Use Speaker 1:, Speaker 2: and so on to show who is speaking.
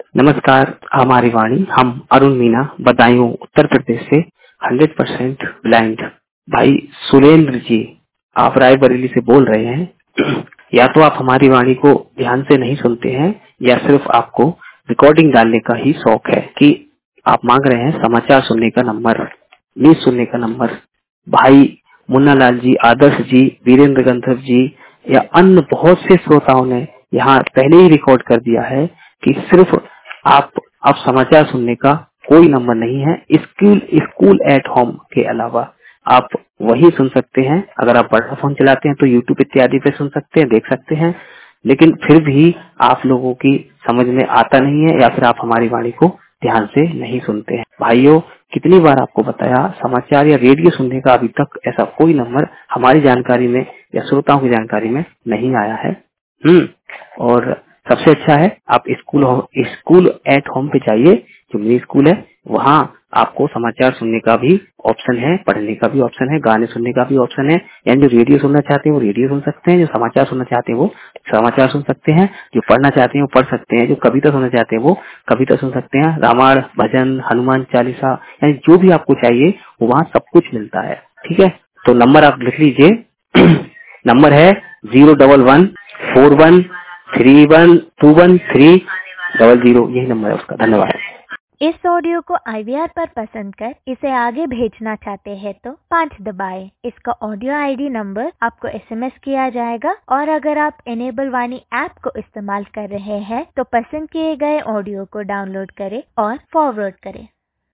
Speaker 1: नमस्कार, हमारी वाणी। हम अरुण मीना, बदायूं, उत्तर प्रदेश से 100% ब्लाइंड भाई सुरेंद्र जी, आप रायबरेली से बोल रहे हैं। या तो आप हमारी वाणी को ध्यान से नहीं सुनते हैं या सिर्फ आपको रिकॉर्डिंग डालने का ही शौक है कि आप मांग रहे हैं समाचार सुनने का नंबर, न्यूज सुनने का नंबर। भाई मुन्ना लाल जी, आदर्श जी, वीरेंद्र गंधर्व जी या अन्य बहुत से श्रोताओं ने यहाँ पहले ही रिकॉर्ड कर दिया है कि सिर्फ आप अब समाचार सुनने का कोई नंबर नहीं है। स्कूल स्कूल एट होम के अलावा आप वही सुन सकते हैं। अगर आप बड़ा फोन चलाते हैं तो यूट्यूब इत्यादि पे सुन सकते हैं, देख सकते हैं, लेकिन फिर भी आप लोगों की समझ में आता नहीं है या फिर आप हमारी वाणी को ध्यान से नहीं सुनते हैं। भाइयों, कितनी बार आपको बताया, समाचार या रेडियो सुनने का अभी तक ऐसा कोई नंबर हमारी जानकारी में या श्रोताओं की जानकारी में नहीं आया है। और सबसे अच्छा है आप स्कूल एट होम पे जाइए, जो मेरी स्कूल है, वहाँ आपको समाचार सुनने का भी ऑप्शन है, पढ़ने का भी ऑप्शन है, गाने सुनने का भी ऑप्शन है। यानी जो रेडियो सुनना चाहते हैं वो रेडियो सुन सकते हैं, जो समाचार सुनना चाहते हैं वो समाचार सुन सकते हैं, जो पढ़ना चाहते हैं वो पढ़ सकते हैं, जो कविता सुनना चाहते हैं वो कविता सुन सकते हैं। रामायण, भजन, हनुमान चालीसा, यानी जो भी आपको चाहिए वो वहाँ सब कुछ मिलता है। ठीक है, तो नंबर आप लिख लीजिए। नंबर है 01141312130, यही नंबर है उसका। धन्यवाद।
Speaker 2: इस ऑडियो को IVR पर पसंद कर इसे आगे भेजना चाहते हैं तो 5 दबाएं। इसका ऑडियो ID नंबर आपको SMS किया जाएगा और अगर आप इनेबल वाणी ऐप को इस्तेमाल कर रहे हैं तो पसंद किए गए ऑडियो को डाउनलोड करें और फॉरवर्ड करें।